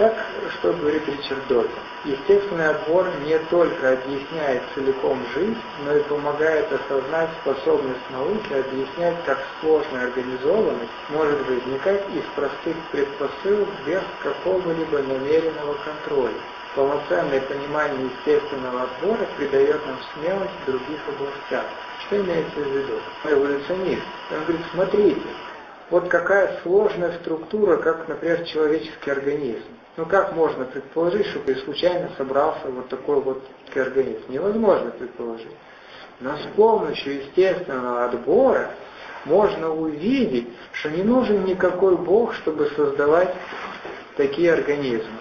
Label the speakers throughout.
Speaker 1: Так, что говорит Ричард Докинс. Естественный отбор не только объясняет целиком жизнь, но и помогает осознать способность науки объяснять, как сложная организованность может возникать из простых предпосылок без какого-либо намеренного контроля. Полноценное понимание естественного отбора придает нам смелость в других областях. Что имеется в виду? Эволюционист. Он говорит, смотрите, вот какая сложная структура, как, например, человеческий организм. Ну как можно предположить, чтобы случайно собрался вот такой вот организм? Невозможно предположить. Но с помощью естественного отбора можно увидеть, что не нужен никакой Бог, чтобы создавать такие организмы.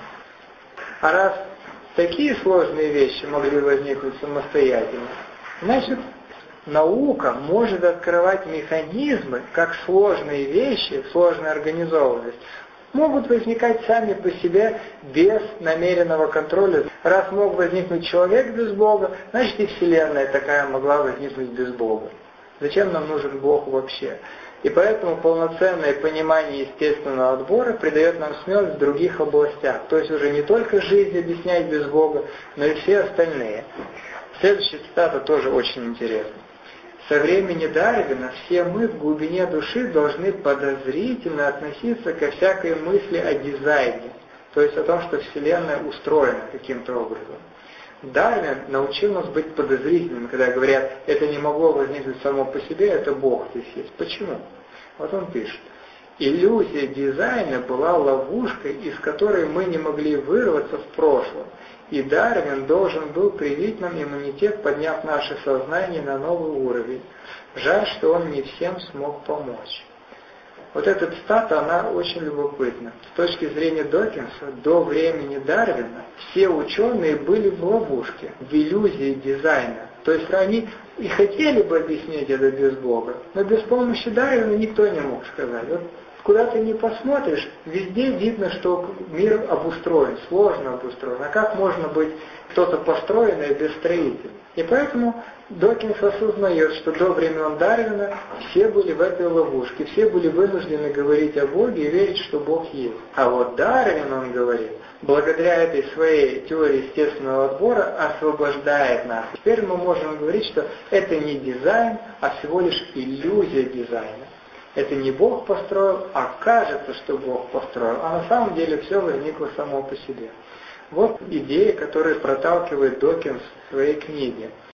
Speaker 1: А раз такие сложные вещи могли возникнуть самостоятельно, значит, наука может открывать механизмы, как сложные вещи, сложная организованность, могут возникать сами по себе без намеренного контроля. Раз мог возникнуть человек без Бога, значит и Вселенная такая могла возникнуть без Бога. Зачем нам нужен Бог вообще? И поэтому полноценное понимание естественного отбора придает нам смелость в других областях. То есть уже не только жизнь объяснять без Бога, но и все остальные. Следующая цитата тоже очень интересна. Со времени Дарвина все мы в глубине души должны подозрительно относиться ко всякой мысли о дизайне, то есть о том, что Вселенная устроена каким-то образом. Дарвин научил нас быть подозрительными, когда говорят, это не могло возникнуть само по себе, это Бог здесь есть. Почему? Вот он пишет. Иллюзия дизайна была ловушкой, из которой мы не могли вырваться в прошлом. И Дарвин должен был привить нам иммунитет, подняв наше сознание на новый уровень. Жаль, что он не всем смог помочь. Вот эта цитата, она очень любопытна. С точки зрения Докинса, до времени Дарвина все ученые были в ловушке, в иллюзии дизайна. То есть они и хотели бы объяснить это без Бога, но без помощи Дарвина никто не мог сказать. Вот куда ты ни посмотришь, везде видно, что мир обустроен, сложно обустроен. А как можно быть что-то построенное без строителя? И поэтому Докинс осознает, что до времен Дарвина все были в этой ловушке, все были вынуждены говорить о Боге и верить, что Бог есть. А вот Дарвин, он говорит, благодаря этой своей теории естественного отбора освобождает нас. Теперь мы можем говорить, что это не дизайн, а всего лишь иллюзия дизайна. Это не Бог построил, а кажется, что Бог построил. А на самом деле все возникло само по себе. Вот идея, которую проталкивает Докинс в своей книге.